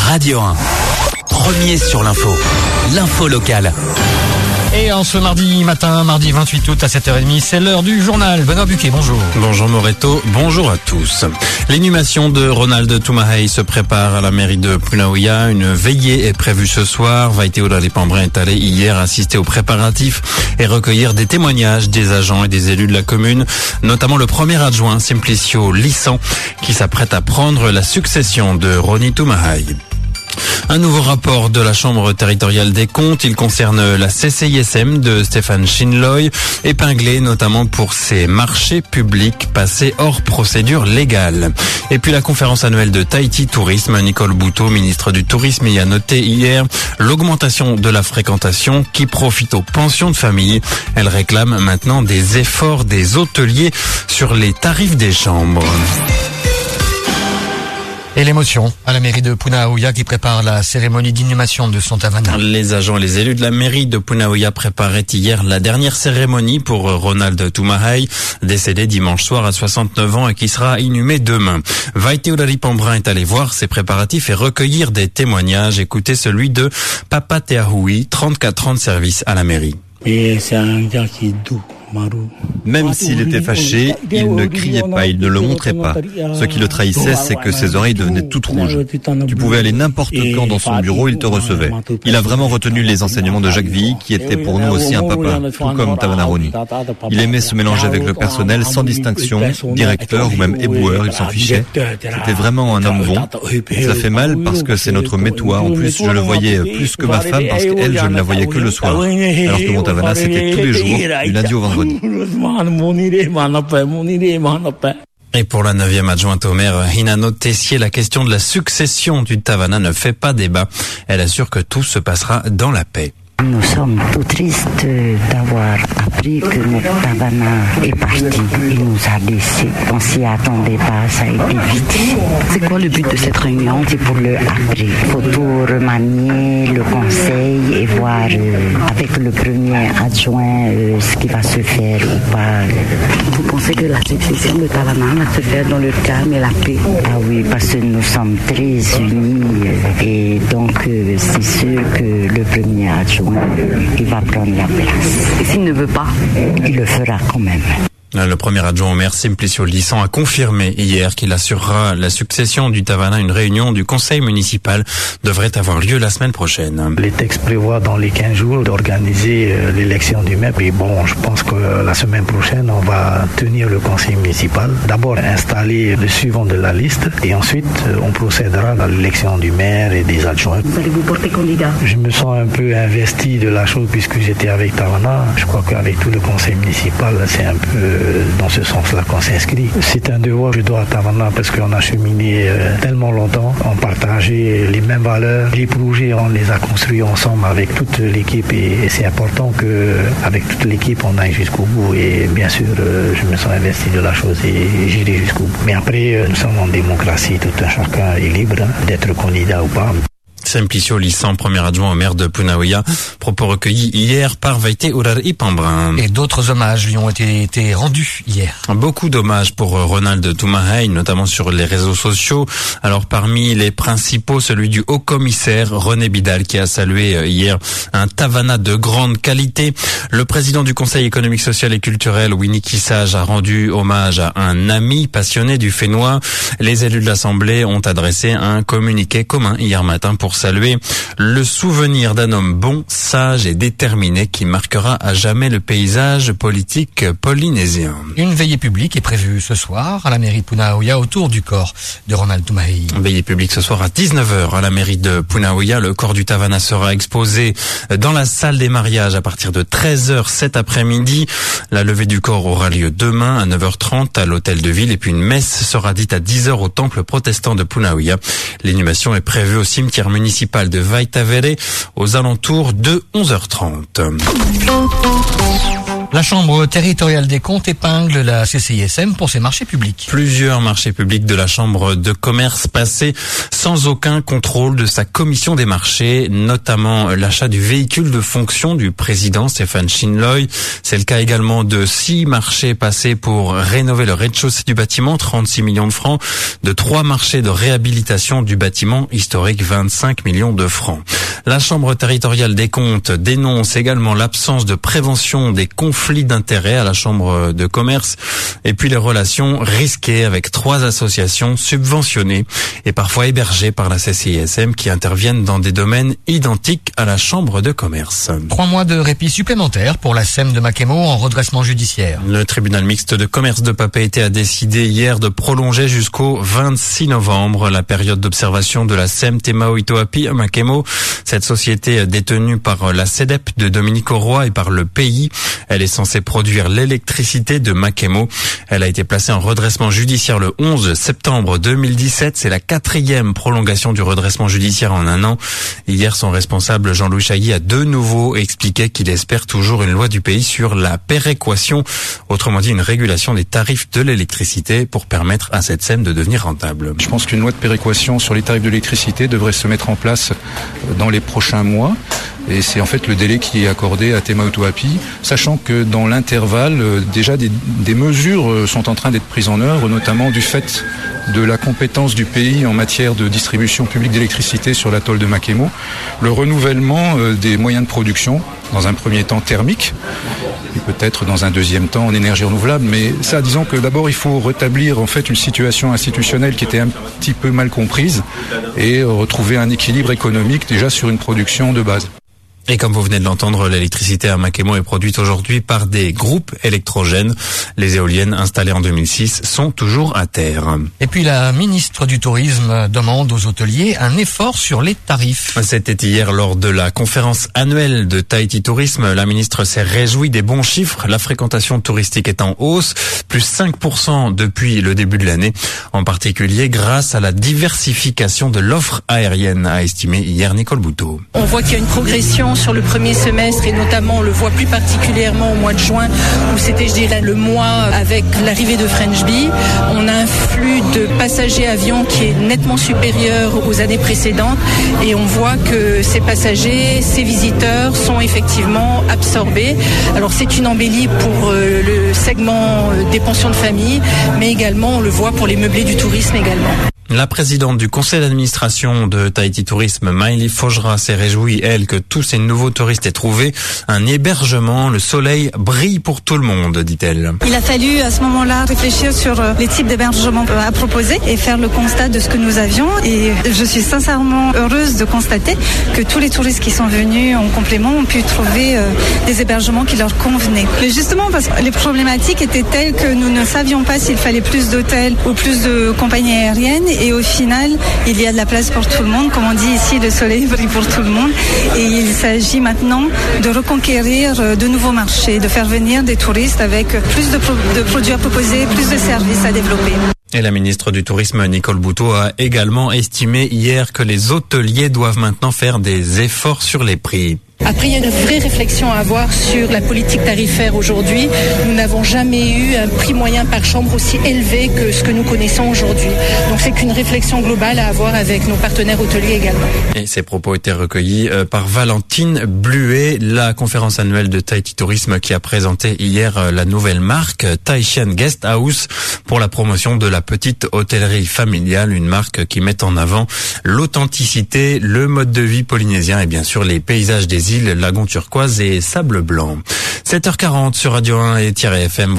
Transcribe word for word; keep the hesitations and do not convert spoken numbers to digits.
Radio un. Premier sur l'info. L'info locale. Et en ce mardi matin, mardi vingt-huit août à sept heures trente, c'est l'heure du journal. Benoît Buquet, bonjour. Bonjour Moreto, bonjour à tous. L'inhumation de Ronald Toumahaï se prépare à la mairie de Punaouia. Une veillée est prévue ce soir. Vaïté Oudalipambrin est allé hier assister aux préparatifs et recueillir des témoignages des agents et des élus de la commune, notamment le premier adjoint Simplicio Lissan qui s'apprête à prendre la succession de Ronnie Toumahaï. Un nouveau rapport de la Chambre territoriale des comptes, il concerne la C C I S M de Stéphane Chinloy, épinglé notamment pour ses marchés publics passés hors procédure légale. Et puis la conférence annuelle de Tahiti Tourisme, Nicole Bouteau, ministre du Tourisme, y a noté hier l'augmentation de la fréquentation qui profite aux pensions de famille. Elle réclame maintenant des efforts des hôteliers sur les tarifs des chambres. Et l'émotion à la mairie de Punaouia qui prépare la cérémonie d'inhumation de son Tavana. Les agents et les élus de la mairie de Punaouia préparaient hier la dernière cérémonie pour Ronald Toumahaï, décédé dimanche soir à soixante-neuf ans et qui sera inhumé demain. Vaïté Oudalipambrin est allé voir ses préparatifs et recueillir des témoignages. Écoutez celui de Papa Teahoui, trente-quatre ans de service à la mairie. Et c'est un gars qui est doux. Même s'il était fâché, il ne criait pas, il ne le montrait pas. Ce qui le trahissait, c'est que ses oreilles devenaient toutes rouges. Tu pouvais aller n'importe quand dans son bureau, il te recevait. Il a vraiment retenu les enseignements de Jacques Villy, qui était pour nous aussi un papa, tout comme Tavana Ronnie. Il aimait se mélanger avec le personnel sans distinction, directeur ou même éboueur, il s'en fichait. C'était vraiment un homme bon. Ça fait mal parce que c'est notre métois. En plus, je le voyais plus que ma femme parce qu'elle, je ne la voyais que le soir. Alors que mon Tavana, c'était tous les jours, du lundi au vendredi. Et pour la neuvième adjointe au maire, Hinano Tessier, la question de la succession du Tavana ne fait pas débat. Elle assure que tout se passera dans la paix. Nous sommes tout tristes d'avoir appris que notre Tavana est parti. Il nous a laissés. On s'y attendait pas, ça a été vite. C'est quoi le but de cette réunion? C'est pour le après. Il faut tout remanier, le conseil et voir euh, avec le premier adjoint euh, ce qui va se faire ou pas. Vous pensez que la succession de Tavana va se faire dans le calme et la paix? Ah oui, parce que nous sommes très unis euh, et donc euh, c'est sûr que le premier adjoint il va prendre la place. Et s'il ne veut pas? Il le fera quand même. Le premier adjoint au maire Simplicio Lissan a confirmé hier qu'il assurera la succession du Tavana. Une réunion du conseil municipal devrait avoir lieu la semaine prochaine. Les textes prévoient dans les quinze jours d'organiser l'élection du maire. Et bon, je pense que la semaine prochaine, on va tenir le conseil municipal. D'abord installer le suivant de la liste et ensuite on procédera à l'élection du maire et des adjoints. Vous allez vous porter candidat? Je me sens un peu investi de la chose puisque j'étais avec Tavana. Je crois qu'avec tout le conseil municipal, c'est un peu dans ce sens-là qu'on s'inscrit. C'est un devoir que je dois à Tavana parce qu'on a cheminé euh, tellement longtemps, on partageait les mêmes valeurs. Les projets, on les a construits ensemble avec toute l'équipe et, et c'est important qu'avec toute l'équipe, on aille jusqu'au bout. Et bien sûr, euh, je me sens investi de la chose et j'irai jusqu'au bout. Mais après, euh, nous sommes en démocratie, tout un chacun est libre hein, d'être candidat ou pas. Simplicio Lissan, premier adjoint au maire de Punaouia, propos recueillis hier par Vaïté Oudalipambrin. Et d'autres hommages lui ont été, été rendus hier. Beaucoup d'hommages pour Ronald Toumahaï, notamment sur les réseaux sociaux. Alors parmi les principaux, celui du haut-commissaire René Bidal qui a salué hier un Tavana de grande qualité. Le président du Conseil économique, social et culturel, Winnie Kissage, a rendu hommage à un ami passionné du Fénois. Les élus de l'Assemblée ont adressé un communiqué commun hier matin pour saluer le souvenir d'un homme bon, sage et déterminé qui marquera à jamais le paysage politique polynésien. Une veillée publique est prévue ce soir à la mairie de Punaouia autour du corps de Ronald Toumahaï. Veillée publique ce soir à dix-neuf heures à la mairie de Punaouia. Le corps du Tavana sera exposé dans la salle des mariages à partir de treize heures cet après-midi. La levée du corps aura lieu demain à neuf heures trente à l'hôtel de ville et puis une messe sera dite à dix heures au temple protestant de Punaouia. L'inhumation est prévue au cimetière municipal de Vaitavere aux alentours de onze heures trente. La Chambre territoriale des comptes épingle la C C I S M pour ses marchés publics. Plusieurs marchés publics de la Chambre de commerce passés sans aucun contrôle de sa commission des marchés, notamment l'achat du véhicule de fonction du président Stéphane Chinloy. C'est le cas également de six marchés passés pour rénover le rez-de-chaussée du bâtiment, trente-six millions de francs, de trois marchés de réhabilitation du bâtiment historique, vingt-cinq millions de francs. La Chambre territoriale des comptes dénonce également l'absence de prévention des conflits d'intérêts à la Chambre de commerce et puis les relations risquées avec trois associations subventionnées et parfois hébergées par la C C I S M qui interviennent dans des domaines identiques à la Chambre de commerce. Trois mois de répit supplémentaire pour la S E M de Makemo en redressement judiciaire. Le tribunal mixte de commerce de Papeete a décidé hier de prolonger jusqu'au vingt-six novembre la période d'observation de la S E M Te Mau Itoapi à Makemo. Cette société détenue par la C E D E P de Dominique Auroy et par le pays, elle est censée produire l'électricité de Makemo. Elle a été placée en redressement judiciaire le onze septembre deux mille dix-sept. C'est la quatrième prolongation du redressement judiciaire en un an. Hier, son responsable Jean-Louis Chailly a de nouveau expliqué qu'il espère toujours une loi du pays sur la péréquation, autrement dit une régulation des tarifs de l'électricité pour permettre à cette S E M de devenir rentable. Je pense qu'une loi de péréquation sur les tarifs de l'électricité devrait se mettre en place dans les prochains mois. Et c'est en fait le délai qui est accordé à Te Mau Itoapi, sachant que dans l'intervalle, déjà des, des mesures sont en train d'être prises en œuvre, notamment du fait de la compétence du pays en matière de distribution publique d'électricité sur l'atoll de Makemo, le renouvellement des moyens de production, dans un premier temps thermique, et peut-être dans un deuxième temps en énergie renouvelable. Mais ça, disons que d'abord il faut rétablir en fait une situation institutionnelle qui était un petit peu mal comprise et retrouver un équilibre économique déjà sur une production de base. Et comme vous venez de l'entendre, l'électricité à Makemo est produite aujourd'hui par des groupes électrogènes. Les éoliennes installées en deux mille six sont toujours à terre. Et puis la ministre du Tourisme demande aux hôteliers un effort sur les tarifs. C'était hier lors de la conférence annuelle de Tahiti Tourisme. La ministre s'est réjouie des bons chiffres. La fréquentation touristique est en hausse, plus cinq pour cent depuis le début de l'année. En particulier grâce à la diversification de l'offre aérienne, a estimé hier Nicole Bouteau. On voit qu'il y a une progression sur le premier semestre et notamment on le voit plus particulièrement au mois de juin où c'était je dirais le mois avec l'arrivée de French Bee. On a un flux de passagers avions qui est nettement supérieur aux années précédentes et on voit que ces passagers, ces visiteurs sont effectivement absorbés. Alors c'est une embellie pour euh, le segment des pensions de famille mais également on le voit pour les meublés du tourisme également. La présidente du conseil d'administration de Tahiti Tourisme, Maïli Fojra, s'est réjouie, elle, que tous ces nouveaux touristes aient trouvé un hébergement. Le soleil brille pour tout le monde, dit-elle. Il a fallu à ce moment-là réfléchir sur les types d'hébergements à proposer et faire le constat de ce que nous avions. Et je suis sincèrement heureuse de constater que tous les touristes qui sont venus en complément ont pu trouver des hébergements qui leur convenaient. Mais justement parce que les problématiques étaient telles que nous ne savions pas s'il fallait plus d'hôtels ou plus de compagnies aériennes. Et au final, il y a de la place pour tout le monde. Comme on dit ici, le soleil brille pour tout le monde. Et il s'agit maintenant de reconquérir de nouveaux marchés, de faire venir des touristes avec plus de, pro- de produits à proposer, plus de services à développer. Et la ministre du Tourisme, Nicole Bouteau, a également estimé hier que les hôteliers doivent maintenant faire des efforts sur les prix. Après, il y a une vraie réflexion à avoir sur la politique tarifaire aujourd'hui. Nous n'avons jamais eu un prix moyen par chambre aussi élevé que ce que nous connaissons aujourd'hui. Donc c'est qu'une réflexion globale à avoir avec nos partenaires hoteliers également. Et ces propos étaient recueillis par Valentine Bluet, la conférence annuelle de Tahiti Tourisme qui a présenté hier la nouvelle marque Tahitian Guest House pour la promotion de la petite hôtellerie familiale, une marque qui met en avant l'authenticité, le mode de vie polynésien et bien sûr les paysages des îles, lagons turquoise et sable blanc. sept heures quarante sur Radio un et Thierry F M.